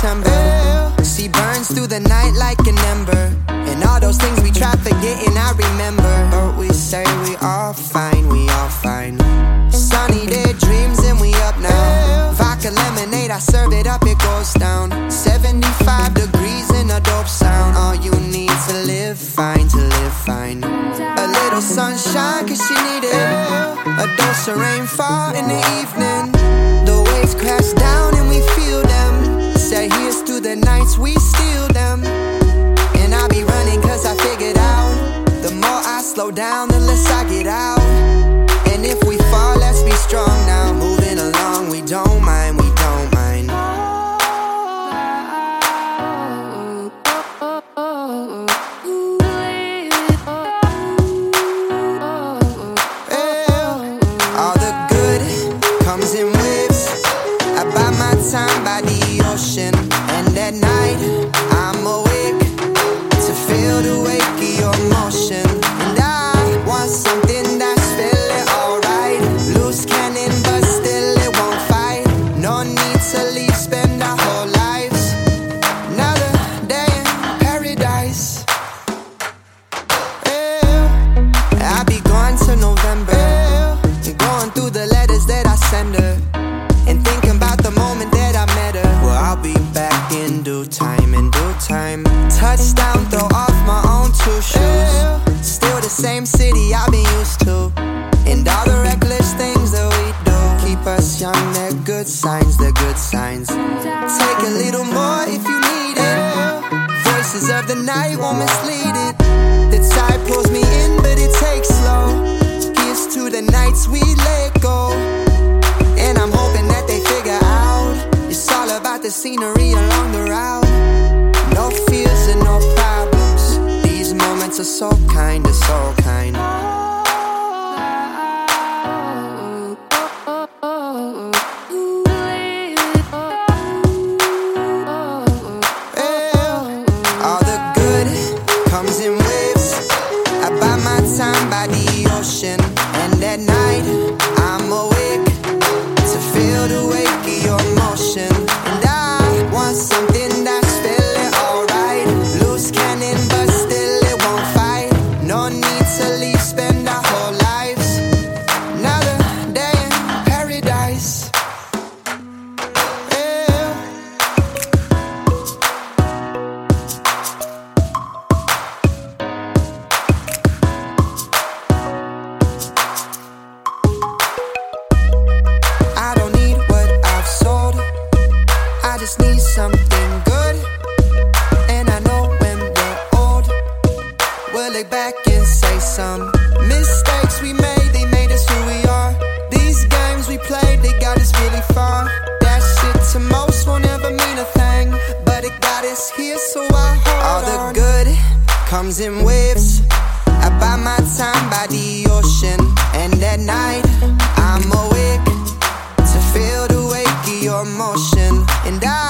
September. She burns through the night like an ember, and all those things we try forgetting I remember. But we say we all fine, we all fine. Sunny day dreams and we up now. Vodka lemonade, I serve it up, it goes down. 75 degrees in a dope sound. All you need to live fine, to live fine. A little sunshine cause she need it. A dose of rainfall in the evening. The waves crash down and we feel them. Say here's to the nights we steal them. And I be running cause I figured out, the more I slow down, the less I get out. And if we fall, let's be strong now. Moving along, we don't mind, we don't mind. All the good comes in waves. I buy my time by the ocean, and at night I'm awake to feel the wake of your motion. And I want something that's feeling alright. Loose cannon but still it won't fight. No need to leave, spend our whole lives. Another day in paradise. I'll be gone till November, going through the letters that I send her, and thinking about the moment that I met her. Well, I'll be back in due time, in due time. Touchdown, throw off my own two shoes. Still the same city I've been used to, and all the reckless things that we do keep us young, they're good signs, they're good signs. Take a little more if you need it. Voices of the night won't mislead it. The tide pulls me in but it takes slow. Here's to the nights we let go. And I'm hoping that they figure out it's all about the scenery along the route. No fears and no problems. These moments are so kind, they're so kind. All the good comes in waves. I buy my time by the ocean, and at night I'm awake to feel the wake of your motion. And I want something that's feeling alright. Loose cannon but still it won't fight. No need to leave, spend our whole lives. Another day in paradise. I don't need what I've sold, I just need something good. And I know when we're old, we'll look back and say some mistakes we made, they made us who we are. These games we played, they got us really far. That shit to most won't ever mean a thing, but it got us here, so I hold on. All the good comes in waves. I buy my time by the ocean, and at night I'm awake to feel the wake of your motion. And I